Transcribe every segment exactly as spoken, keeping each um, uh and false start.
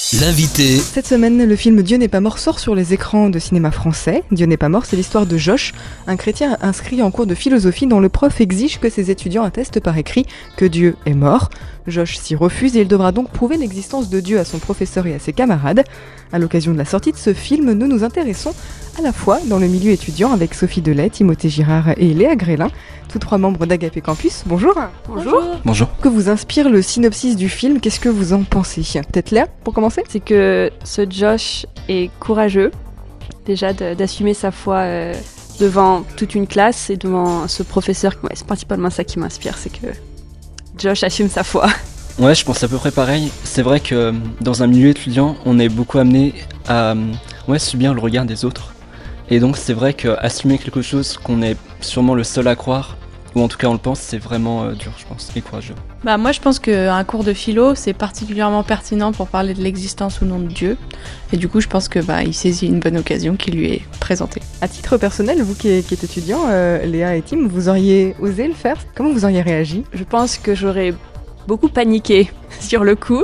L'invité. Cette semaine, le film Dieu n'est pas mort sort sur les écrans de cinéma français. Dieu n'est pas mort, c'est l'histoire de Josh, un chrétien inscrit en cours de philosophie dont le prof exige que ses étudiants attestent par écrit que Dieu est mort. Josh s'y refuse et il devra donc prouver l'existence de Dieu à son professeur et à ses camarades. À l'occasion de la sortie de ce film, nous nous intéressons à la fois dans le milieu étudiant avec Sophie Delay, Timothée Girard et Léa Grélin, tous trois membres d'Agapé Campus. Bonjour. Bonjour. Bonjour. Que vous inspire le synopsis du film, qu'est-ce que vous en pensez ? Peut-être Léa, pour commencer ? C'est que ce Josh est courageux, déjà de, d'assumer sa foi euh, devant toute une classe et devant ce professeur. Ouais, c'est principalement ça qui m'inspire, c'est que Josh assume sa foi. Ouais, je pense à peu près pareil. C'est vrai que dans un milieu étudiant, on est beaucoup amené à ouais, subir le regard des autres. Et donc c'est vrai qu'assumer quelque chose qu'on est sûrement le seul à croire, ou en tout cas on le pense, c'est vraiment euh, dur, je pense, et courageux. Bah moi je pense qu'un cours de philo c'est particulièrement pertinent pour parler de l'existence ou non de Dieu. Et du coup je pense que bah il saisit une bonne occasion qui lui est présentée. À titre personnel, vous qui, qui êtes étudiant, euh, Léa et Tim, vous auriez osé le faire ? Comment vous auriez réagi ? Je pense que j'aurais beaucoup paniqué sur le coup.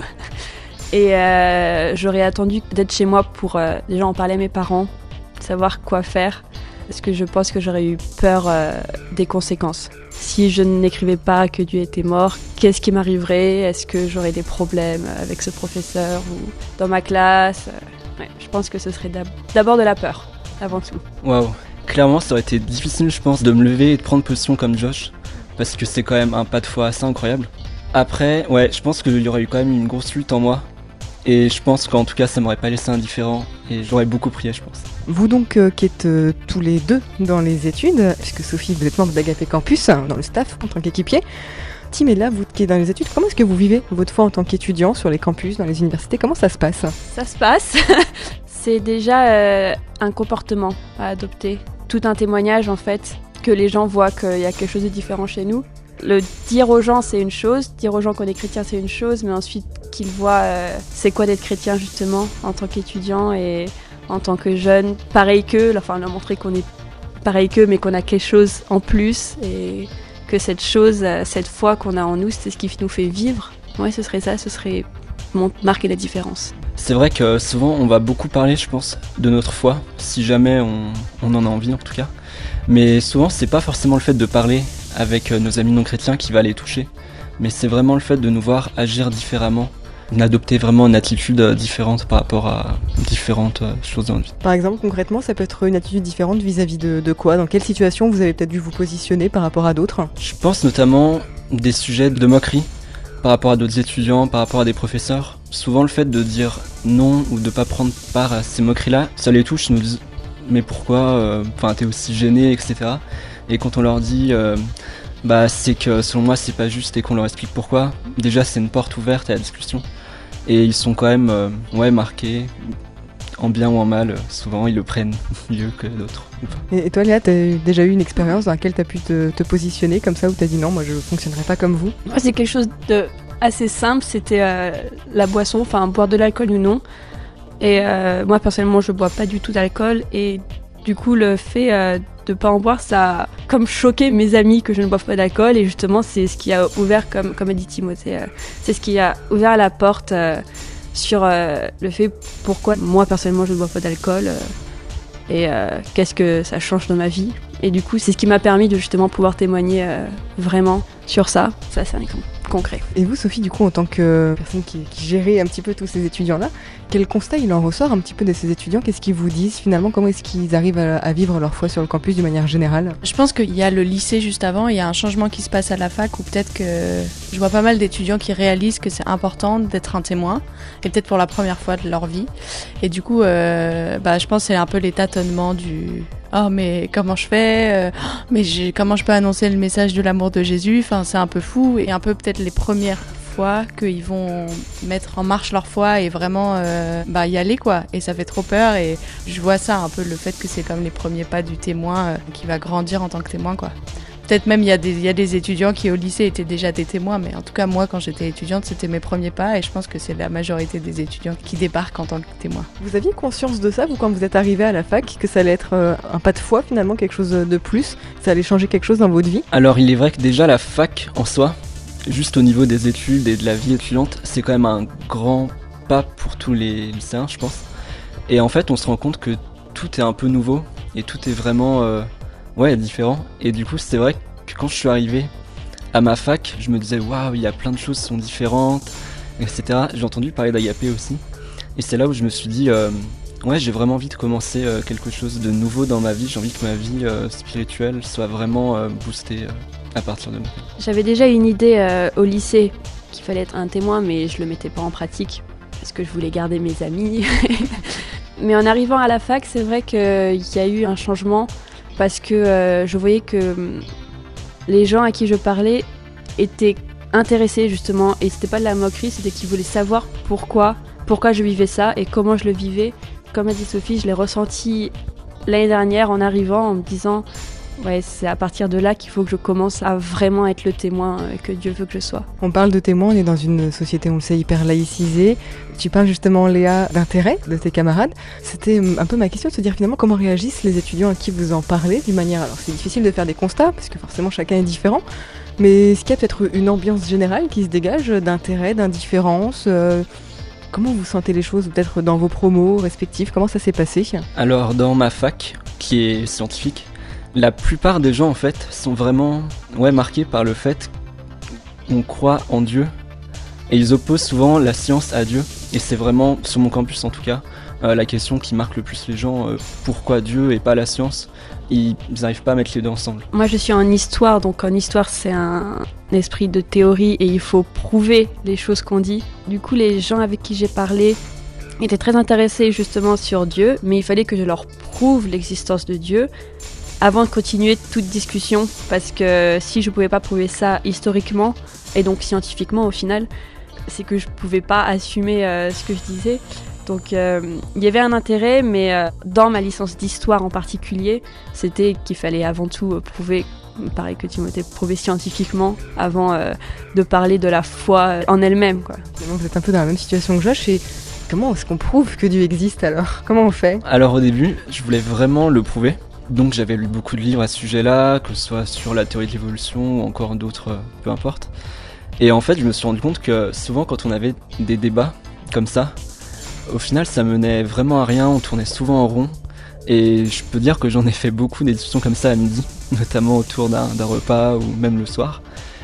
Et euh, j'aurais attendu d'être chez moi pour euh, déjà en parler à mes parents, savoir quoi faire. Parce que je pense que j'aurais eu peur euh, des conséquences. Si je n'écrivais pas que Dieu était mort, qu'est-ce qui m'arriverait ? Est-ce que j'aurais des problèmes avec ce professeur ou dans ma classe ? Ouais, je pense que ce serait d'ab- d'abord de la peur, avant tout. Waouh, clairement ça aurait été difficile, je pense, de me lever et de prendre position comme Josh, parce que c'est quand même un pas de foi assez incroyable. Après, ouais, je pense qu'il y aurait eu quand même une grosse lutte en moi. Et je pense qu'en tout cas, ça m'aurait pas laissé indifférent et j'aurais beaucoup prié, je pense. Vous donc, euh, qui êtes euh, tous les deux dans les études, puisque Sophie, vous êtes membre d'Agapé Campus, hein, dans le staff, en tant qu'équipier. Tim est là, vous qui êtes dans les études, comment est-ce que vous vivez votre foi en tant qu'étudiant sur les campus, dans les universités ? Comment ça se passe ? Ça se passe. C'est déjà euh, un comportement à adopter. Tout un témoignage, en fait, que les gens voient qu'il y a quelque chose de différent chez nous. Le dire aux gens, c'est une chose. Dire aux gens qu'on est chrétien, c'est une chose. Mais ensuite, qu'ils voient euh, c'est quoi d'être chrétien, justement, en tant qu'étudiant et en tant que jeune. Pareil qu'eux, enfin, leur montrer qu'on est pareil qu'eux, mais qu'on a quelque chose en plus. Et que cette chose, euh, cette foi qu'on a en nous, c'est ce qui nous fait vivre. Ouais, ce serait ça, ce serait marquer la différence. C'est vrai que souvent, on va beaucoup parler, je pense, de notre foi, si jamais on, on en a envie, en tout cas. Mais souvent, c'est pas forcément le fait de parler avec nos amis non chrétiens qui va les toucher, mais c'est vraiment le fait de nous voir agir différemment, d'adopter vraiment une attitude différente par rapport à différentes choses dans notre vie. Par exemple, concrètement, ça peut être une attitude différente vis-à-vis de, de quoi ? Dans quelle situation vous avez peut-être dû vous positionner par rapport à d'autres ? Je pense notamment des sujets de moquerie par rapport à d'autres étudiants, par rapport à des professeurs. Souvent le fait de dire non ou de pas prendre part à ces moqueries-là, ça les touche, ils nous disent mais pourquoi, enfin euh, t'es aussi gêné, et cetera. Et quand on leur dit euh, bah c'est que selon moi c'est pas juste et qu'on leur explique pourquoi, déjà c'est une porte ouverte à la discussion. Et ils sont quand même euh, ouais, marqués, en bien ou en mal, souvent ils le prennent mieux que d'autres. Et, et toi Léa, t'as déjà eu une expérience dans laquelle t'as pu te, te positionner comme ça, où t'as dit non, moi je fonctionnerai pas comme vous ? Moi c'est quelque chose de assez simple, c'était euh, la boisson, enfin boire de l'alcool ou non. Et euh, moi personnellement je bois pas du tout d'alcool et du coup le fait euh, de pas en boire, ça a comme choqué mes amis que je ne boive pas d'alcool et justement c'est ce qui a ouvert, comme, comme a dit Timothée, euh, c'est ce qui a ouvert la porte euh, sur euh, le fait pourquoi moi personnellement je ne bois pas d'alcool euh, et euh, qu'est-ce que ça change dans ma vie. Et du coup c'est ce qui m'a permis de justement pouvoir témoigner euh, vraiment sur ça, ça c'est un exemple concret. Et vous Sophie, du coup en tant que personne qui, qui gérait un petit peu tous ces étudiants-là, quel constat il en ressort un petit peu de ces étudiants ? Qu'est-ce qu'ils vous disent finalement ? Comment est-ce qu'ils arrivent à, à vivre leur foi sur le campus d'une manière générale ? Je pense qu'il y a le lycée juste avant, il y a un changement qui se passe à la fac où peut-être que je vois pas mal d'étudiants qui réalisent que c'est important d'être un témoin et peut-être pour la première fois de leur vie. Et du coup, euh, bah, je pense que c'est un peu les tâtonnements du « Oh mais comment je fais ? Mais j'ai, comment je peux annoncer le message de l'amour de Jésus ?» Enfin c'est un peu fou et un peu peut-être les premières fois qu'ils vont mettre en marche leur foi et vraiment euh, bah, y aller quoi. Et ça fait trop peur et je vois ça un peu, le fait que c'est comme les premiers pas du témoin euh, qui va grandir en tant que témoin quoi. Peut-être même il y a des il y a des étudiants qui au lycée étaient déjà des témoins, mais en tout cas moi quand j'étais étudiante c'était mes premiers pas et je pense que c'est la majorité des étudiants qui débarquent en tant que témoins. Vous aviez conscience de ça vous quand vous êtes arrivé à la fac, que ça allait être euh, un pas de foi finalement, quelque chose de plus, ça allait changer quelque chose dans votre vie ? Alors il est vrai que déjà la fac en soi, juste au niveau des études et de la vie étudiante, c'est quand même un grand pas pour tous les lycéens, je pense. Et en fait, on se rend compte que tout est un peu nouveau et tout est vraiment euh, ouais, différent. Et du coup, c'est vrai que quand je suis arrivé à ma fac, je me disais waouh, il y a plein de choses qui sont différentes, et cetera. J'ai entendu parler d'Agapé aussi. Et c'est là où je me suis dit, euh, ouais, j'ai vraiment envie de commencer euh, quelque chose de nouveau dans ma vie. J'ai envie que ma vie euh, spirituelle soit vraiment euh, boostée euh, à partir de maintenant. J'avais déjà une idée euh, au lycée qu'il fallait être un témoin, mais je le mettais pas en pratique parce que je voulais garder mes amis. Mais en arrivant à la fac, c'est vrai qu'il y a eu un changement parce que euh, je voyais que les gens à qui je parlais étaient intéressés justement, et c'était pas de la moquerie, c'était qu'ils voulaient savoir pourquoi, pourquoi je vivais ça et comment je le vivais. Comme a dit Sophie, je l'ai ressenti l'année dernière en arrivant, en me disant ouais, c'est à partir de là qu'il faut que je commence à vraiment être le témoin que Dieu veut que je sois. On parle de témoins, on est dans une société, on le sait, hyper laïcisée. Tu parles justement, Léa, d'intérêt de tes camarades. C'était un peu ma question de se dire finalement comment réagissent les étudiants à qui vous en parlez d'une manière... Alors c'est difficile de faire des constats parce que forcément chacun est différent, mais est-ce qu'il y a peut-être une ambiance générale qui se dégage d'intérêt, d'indifférence euh, Comment vous sentez les choses, peut-être dans vos promos respectifs? Comment ça s'est passé? Alors dans ma fac, qui est scientifique, la plupart des gens en fait sont vraiment ouais, marqués par le fait qu'on croit en Dieu, et ils opposent souvent la science à Dieu, et c'est vraiment, sur mon campus en tout cas, euh, la question qui marque le plus les gens, euh, pourquoi Dieu et pas la science? Ils n'arrivent pas à mettre les deux ensemble. Moi je suis en histoire, donc en histoire c'est un esprit de théorie et il faut prouver les choses qu'on dit. Du coup les gens avec qui j'ai parlé étaient très intéressés justement sur Dieu, mais il fallait que je leur prouve l'existence de Dieu avant de continuer toute discussion, parce que si je pouvais pas prouver ça historiquement et donc scientifiquement au final, c'est que je pouvais pas assumer euh, ce que je disais. Donc euh, il y avait un intérêt, mais euh, dans ma licence d'histoire en particulier, c'était qu'il fallait avant tout prouver, pareil que Timothée, prouver scientifiquement avant euh, de parler de la foi en elle-même, quoi. Vous êtes un peu dans la même situation que Josh, et comment est-ce qu'on prouve que Dieu existe alors? Comment on fait? Alors au début, je voulais vraiment le prouver. Donc j'avais lu beaucoup de livres à ce sujet-là, que ce soit sur la théorie de l'évolution ou encore d'autres, euh, peu importe. Et en fait, je me suis rendu compte que souvent quand on avait des débats comme ça, au final ça menait vraiment à rien, on tournait souvent en rond. Et je peux dire que j'en ai fait beaucoup des discussions comme ça à midi, notamment autour d'un, d'un repas ou même le soir.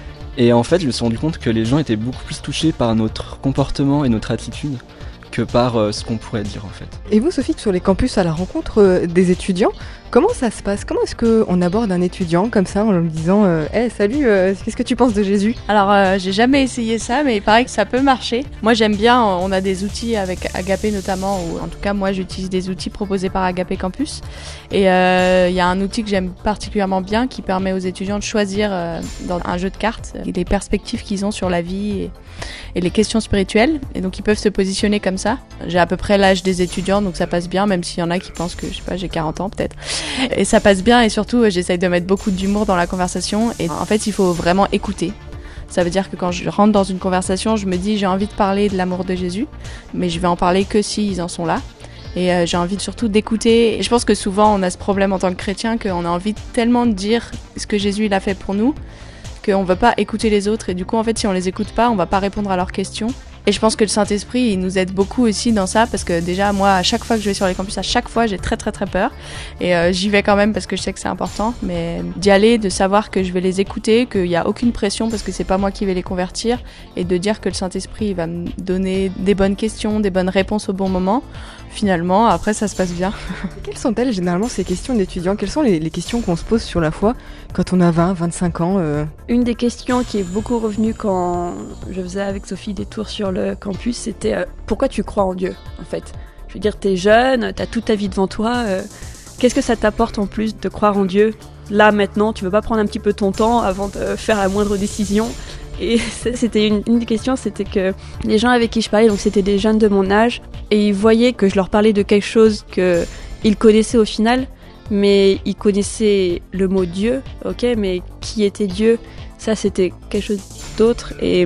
Et en fait, je me suis rendu compte que les gens étaient beaucoup plus touchés par notre comportement et notre attitude que par euh, ce qu'on pourrait dire en fait. Et vous, Sophie, sur les campus à la rencontre euh, des étudiants, comment ça se passe? Comment est-ce qu'on aborde un étudiant comme ça en lui disant euh, « Hey, salut, euh, qu'est-ce que tu penses de Jésus ?» Alors, euh, j'ai jamais essayé ça, mais il paraît que ça peut marcher. Moi, j'aime bien, on a des outils avec Agapé notamment, ou en tout cas, moi, j'utilise des outils proposés par Agapé Campus. Et il euh, y a un outil que j'aime particulièrement bien qui permet aux étudiants de choisir euh, dans un jeu de cartes les perspectives qu'ils ont sur la vie et, et les questions spirituelles. Et donc, ils peuvent se positionner comme ça. J'ai à peu près l'âge des étudiants, donc ça passe bien, même s'il y en a qui pensent que, je sais pas, j'ai quarante ans peut-être. Et ça passe bien, et surtout, j'essaye de mettre beaucoup d'humour dans la conversation. Et en fait, il faut vraiment écouter. Ça veut dire que quand je rentre dans une conversation, je me dis j'ai envie de parler de l'amour de Jésus, mais je vais en parler que s'ils en sont là. Et euh, j'ai envie surtout d'écouter. Et je pense que souvent, on a ce problème en tant que chrétien, qu'on a envie tellement de dire ce que Jésus il a fait pour nous, qu'on veut pas écouter les autres. Et du coup, en fait, si on les écoute pas, on va pas répondre à leurs questions. Et je pense que le Saint-Esprit, il nous aide beaucoup aussi dans ça, parce que déjà, moi, à chaque fois que je vais sur les campus, à chaque fois, j'ai très très très peur. Et euh, j'y vais quand même parce que je sais que c'est important, mais d'y aller, de savoir que je vais les écouter, qu'il n'y a aucune pression parce que c'est pas moi qui vais les convertir, et de dire que le Saint-Esprit il va me donner des bonnes questions, des bonnes réponses au bon moment. Finalement, après, ça se passe bien. Quelles sont-elles généralement ces questions d'étudiants? Quelles sont les, les questions qu'on se pose sur la foi quand on a vingt, vingt-cinq ans euh... Une des questions qui est beaucoup revenue quand je faisais avec Sophie des tours sur le campus, c'était euh, pourquoi tu crois en Dieu, en fait? Je veux dire, t'es jeune, t'as toute ta vie devant toi, euh, qu'est-ce que ça t'apporte en plus de croire en Dieu? Là, maintenant, tu veux pas prendre un petit peu ton temps avant de faire la moindre décision? Et ça, c'était une, une des questions, c'était que les gens avec qui je parlais, donc c'était des jeunes de mon âge, et ils voyaient que je leur parlais de quelque chose qu'ils connaissaient au final, mais ils connaissaient le mot Dieu, ok, mais qui était Dieu? Ça, c'était quelque chose d'autre. Et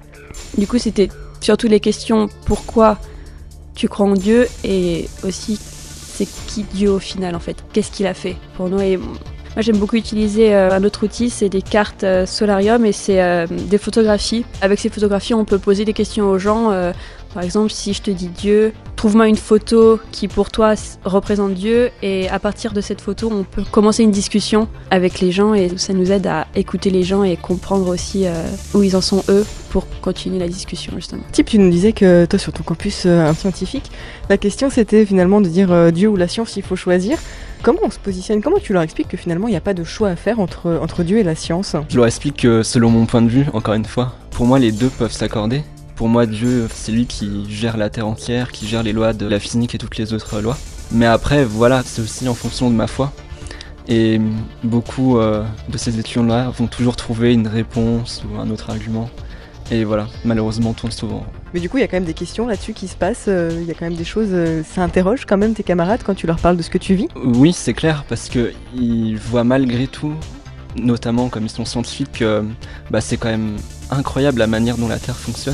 du coup, c'était surtout les questions pourquoi tu crois en Dieu, et aussi c'est qui Dieu au final, en fait? Qu'est-ce qu'il a fait pour nous? Et Moi j'aime beaucoup utiliser euh, un autre outil, c'est des cartes euh, Solarium et c'est euh, des photographies. Avec ces photographies on peut poser des questions aux gens. Euh, par exemple si je te dis Dieu, trouve-moi une photo qui pour toi représente Dieu et à partir de cette photo on peut commencer une discussion avec les gens et ça nous aide à écouter les gens et comprendre aussi euh, où ils en sont eux pour continuer la discussion justement. Type, tu nous disais que toi sur ton campus euh, scientifique, la question c'était finalement de dire euh, Dieu ou la science, il faut choisir. Comment on se positionne? Comment tu leur expliques que finalement il n'y a pas de choix à faire entre, entre Dieu et la science? Je leur explique que selon mon point de vue, encore une fois, pour moi les deux peuvent s'accorder. Pour moi Dieu c'est lui qui gère la terre entière, qui gère les lois de la physique et toutes les autres lois. Mais après voilà, c'est aussi en fonction de ma foi. Et beaucoup euh, de ces étudiants-là vont toujours trouver une réponse ou un autre argument. Et voilà, malheureusement on tourne souvent. Mais du coup il y a quand même des questions là-dessus qui se passent, euh, il y a quand même des choses, euh, ça interroge quand même tes camarades quand tu leur parles de ce que tu vis? Oui c'est clair, parce qu'ils voient malgré tout, notamment comme ils sont scientifiques, que bah, c'est quand même incroyable la manière dont la Terre fonctionne.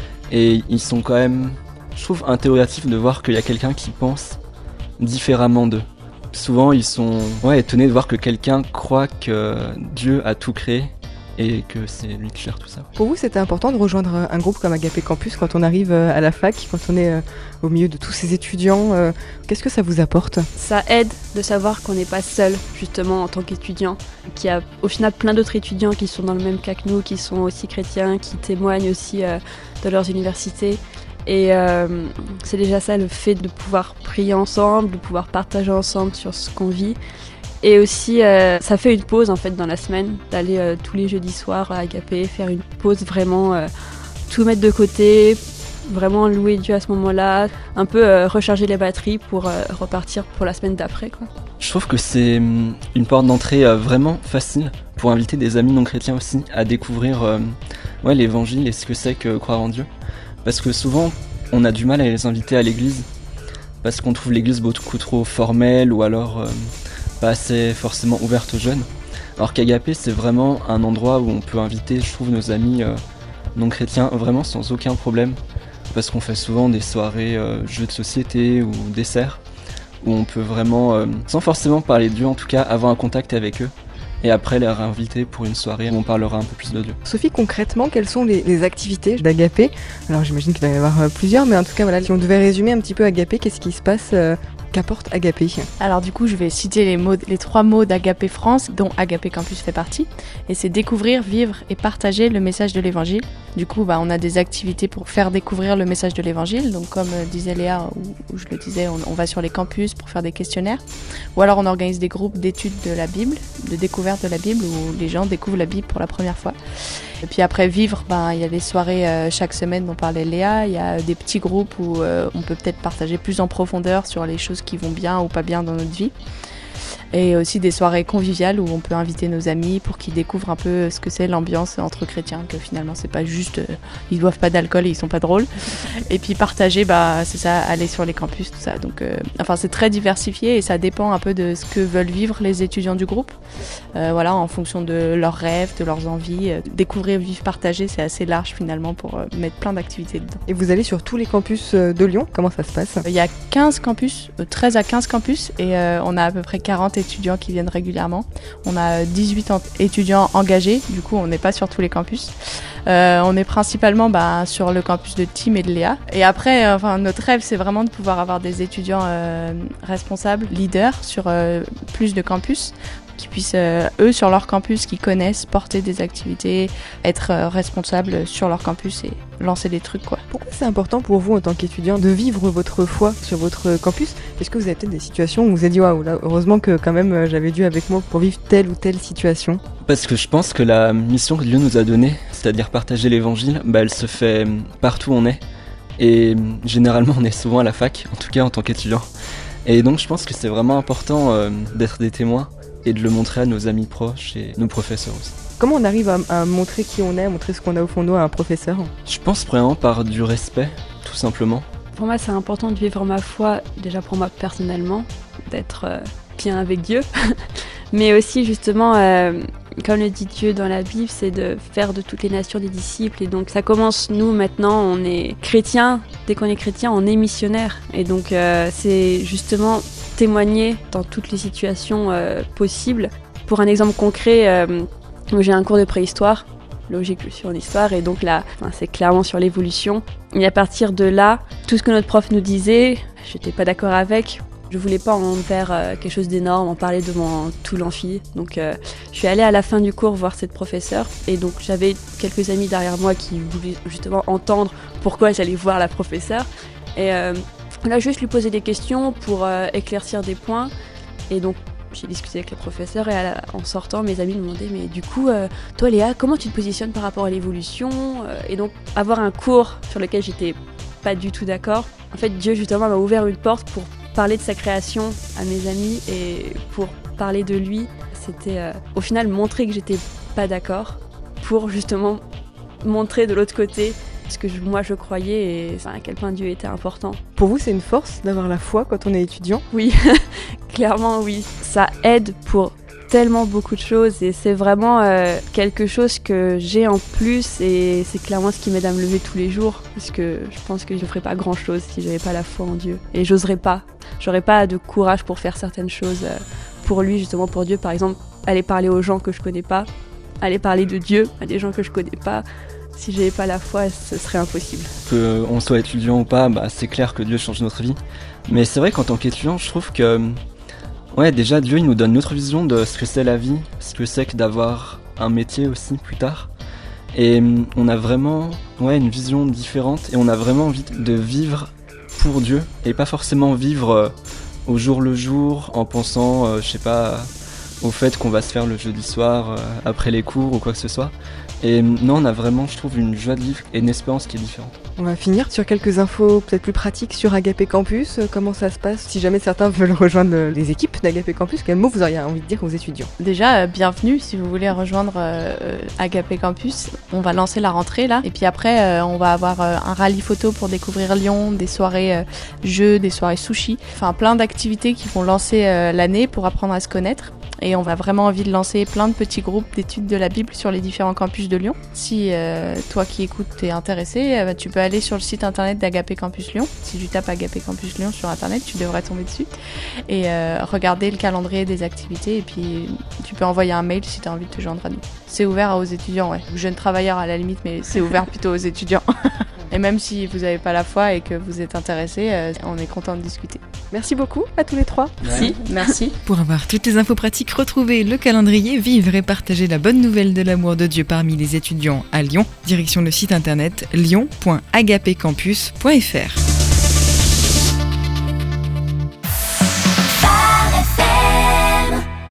Et ils sont quand même, je trouve, interrogatifs de voir qu'il y a quelqu'un qui pense différemment d'eux. Souvent ils sont ouais, étonnés de voir que quelqu'un croit que Dieu a tout créé et que c'est lui qui gère tout ça. Pour vous, c'était important de rejoindre un groupe comme Agapé Campus quand on arrive à la fac, quand on est au milieu de tous ces étudiants? Qu'est-ce que ça vous apporte? Ça aide de savoir qu'on n'est pas seul, justement, en tant qu'étudiant. Qu'il y a au final plein d'autres étudiants qui sont dans le même cas que nous, qui sont aussi chrétiens, qui témoignent aussi euh, de leurs universités. Et euh, c'est déjà ça, le fait de pouvoir prier ensemble, de pouvoir partager ensemble sur ce qu'on vit. Et aussi, euh, ça fait une pause en fait dans la semaine, d'aller euh, tous les jeudis soirs à Agapé, faire une pause vraiment, euh, tout mettre de côté, vraiment louer Dieu à ce moment-là, un peu euh, recharger les batteries pour euh, repartir pour la semaine d'après, quoi. Je trouve que c'est une porte d'entrée euh, vraiment facile pour inviter des amis non chrétiens aussi à découvrir euh, ouais, l'évangile et ce que c'est que croire en Dieu. Parce que souvent, on a du mal à les inviter à l'église, parce qu'on trouve l'église beaucoup trop formelle ou alors... Euh, pas assez forcément ouverte aux jeunes. Alors qu'Agapé c'est vraiment un endroit où on peut inviter, je trouve, nos amis euh, non chrétiens vraiment sans aucun problème, parce qu'on fait souvent des soirées euh, jeux de société ou desserts où on peut vraiment, euh, sans forcément parler de Dieu en tout cas, avoir un contact avec eux et après les réinviter pour une soirée où on parlera un peu plus de Dieu. Sophie, concrètement, quelles sont les, les activités d'Agapé? Alors j'imagine qu'il va y avoir euh, plusieurs, mais en tout cas voilà, si on devait résumer un petit peu Agapé, qu'est-ce qui se passe euh, qu'apporte Agapé? Alors du coup, je vais citer les, mots, les trois mots d'Agapé France, dont Agapé Campus fait partie. Et c'est découvrir, vivre et partager le message de l'Évangile. Du coup, bah, on a des activités pour faire découvrir le message de l'Évangile. Donc comme euh, disait Léa, ou, ou je le disais, on, on va sur les campus pour faire des questionnaires. Ou alors on organise des groupes d'études de la Bible, de découverte de la Bible, où les gens découvrent la Bible pour la première fois. Et puis après vivre, ben, il y a des soirées euh, chaque semaine dont parlait Léa, il y a des petits groupes où euh, on peut peut-être partager plus en profondeur sur les choses qui vont bien ou pas bien dans notre vie. Et aussi des soirées conviviales où on peut inviter nos amis pour qu'ils découvrent un peu ce que c'est l'ambiance entre chrétiens, que finalement c'est pas juste, euh, ils boivent pas d'alcool et ils sont pas drôles. Et puis partager, bah, c'est ça, aller sur les campus, tout ça. Donc, euh, enfin c'est très diversifié et ça dépend un peu de ce que veulent vivre les étudiants du groupe. Euh, voilà, en fonction de leurs rêves, de leurs envies. Euh, découvrir, vivre, partager, c'est assez large finalement pour euh, mettre plein d'activités dedans. Et vous allez sur tous les campus de Lyon? Comment ça se passe? Il y a quinze campus, euh, treize à quinze campus et euh, on a à peu près quarante étudiants qui viennent régulièrement. On a dix-huit en- étudiants engagés, du coup on n'est pas sur tous les campus. Euh, on est principalement bah, sur le campus de Tim et de Léa. Et après, euh, enfin, notre rêve c'est vraiment de pouvoir avoir des étudiants euh, responsables, leaders sur euh, plus de campus, qui puissent, euh, eux, sur leur campus, qui connaissent, porter des activités, être euh, responsables sur leur campus et lancer des trucs, quoi. Pourquoi c'est important pour vous, en tant qu'étudiant, de vivre votre foi sur votre campus? Est-ce que vous avez peut-être des situations où vous vous êtes dit, waouh, là, heureusement que quand même euh, j'avais Dieu avec moi pour vivre telle ou telle situation? Parce que je pense que la mission que Dieu nous a donnée, c'est-à-dire partager l'évangile, bah, elle se fait partout où on est. Et généralement on est souvent à la fac, en tout cas en tant qu'étudiant. Et donc je pense que c'est vraiment important euh, d'être des témoins et de le montrer à nos amis proches et nos professeurs aussi. Comment on arrive à, à montrer qui on est, à montrer ce qu'on a au fond de nous à un professeur? Je pense vraiment par du respect, tout simplement. Pour moi, c'est important de vivre ma foi, déjà pour moi personnellement, d'être euh, bien avec Dieu, mais aussi justement, euh, comme le dit Dieu dans la Bible, c'est de faire de toutes les nations des disciples. Et donc ça commence, nous maintenant, on est chrétiens, dès qu'on est chrétien, on est missionnaire. Et donc euh, c'est justement témoigner dans toutes les situations euh, possibles. Pour un exemple concret, euh, j'ai un cours de préhistoire. Logique, je suis en histoire et donc là, enfin, c'est clairement sur l'évolution. Et à partir de là, tout ce que notre prof nous disait, j'étais pas d'accord avec. Je voulais pas en faire euh, quelque chose d'énorme, en parler devant tout l'amphi. Donc euh, je suis allée à la fin du cours voir cette professeure et donc j'avais quelques amis derrière moi qui voulaient justement entendre pourquoi j'allais voir la professeure. Et euh, là, juste lui poser des questions pour euh, éclaircir des points. Et donc j'ai discuté avec le professeur et à la, en sortant, mes amis me demandaient mais du coup, euh, toi Léa, comment tu te positionnes par rapport à l'évolution ? Et donc avoir un cours sur lequel j'étais pas du tout d'accord. En fait, Dieu justement m'a ouvert une porte pour parler de sa création à mes amis et pour parler de lui. C'était euh, au final montrer que j'étais pas d'accord pour justement montrer de l'autre côté ce que je, moi je croyais et enfin, à quel point Dieu était important. Pour vous, c'est une force d'avoir la foi quand on est étudiant ? Oui, clairement oui. Ça aide pour tellement beaucoup de choses et c'est vraiment euh, quelque chose que j'ai en plus et c'est clairement ce qui m'aide à me lever tous les jours parce que je pense que je ne ferais pas grand chose si j'avais pas la foi en Dieu et j'oserais pas, j'aurais pas de courage pour faire certaines choses euh, pour lui, justement pour Dieu, par exemple aller parler aux gens que je connais pas, aller parler de Dieu à des gens que je connais pas. Si j'avais pas la foi, ce serait impossible. Qu'on soit étudiant ou pas, bah, c'est clair que Dieu change notre vie, mais c'est vrai qu'en tant qu'étudiant, je trouve que ouais, déjà, Dieu, il nous donne notre vision de ce que c'est la vie, ce que c'est que d'avoir un métier aussi plus tard. Et on a vraiment ouais, une vision différente et on a vraiment envie de vivre pour Dieu et pas forcément vivre euh, au jour le jour en pensant, euh, je sais pas, au fait qu'on va se faire le jeudi soir euh, après les cours ou quoi que ce soit. Et non, on a vraiment, je trouve, une joie de vivre et une espérance qui est différente. On va finir sur quelques infos peut-être plus pratiques sur Agapé Campus. Comment ça se passe si jamais certains veulent rejoindre les équipes d'Agapé Campus? Quel mot vous auriez envie de dire aux étudiants? Déjà, euh, bienvenue si vous voulez rejoindre euh, Agapé Campus. On va lancer la rentrée là. Et puis après, euh, on va avoir euh, un rallye photo pour découvrir Lyon, des soirées euh, jeux, des soirées sushi. Enfin, plein d'activités qui vont lancer euh, l'année pour apprendre à se connaître. Et on va vraiment envie de lancer plein de petits groupes d'études de la Bible sur les différents campus de Lyon. Si euh, toi qui écoutes t'es intéressé, euh, tu peux aller sur le site internet d'Agapé Campus Lyon. Si tu tapes Agapé Campus Lyon sur internet, tu devrais tomber dessus. Et euh, regarder le calendrier des activités. Et puis tu peux envoyer un mail si tu as envie de te joindre à nous. C'est ouvert aux étudiants, ouais. Aux jeunes travailleurs à la limite, mais c'est ouvert plutôt aux étudiants. Et même si vous n'avez pas la foi et que vous êtes intéressé, euh, on est content de discuter. Merci beaucoup à tous les trois. Merci, merci. Pour avoir toutes les infos pratiques, retrouvez le calendrier, vivre et partager la bonne nouvelle de l'amour de Dieu parmi les étudiants à Lyon. Direction le site internet lyon point agapécampus point f r.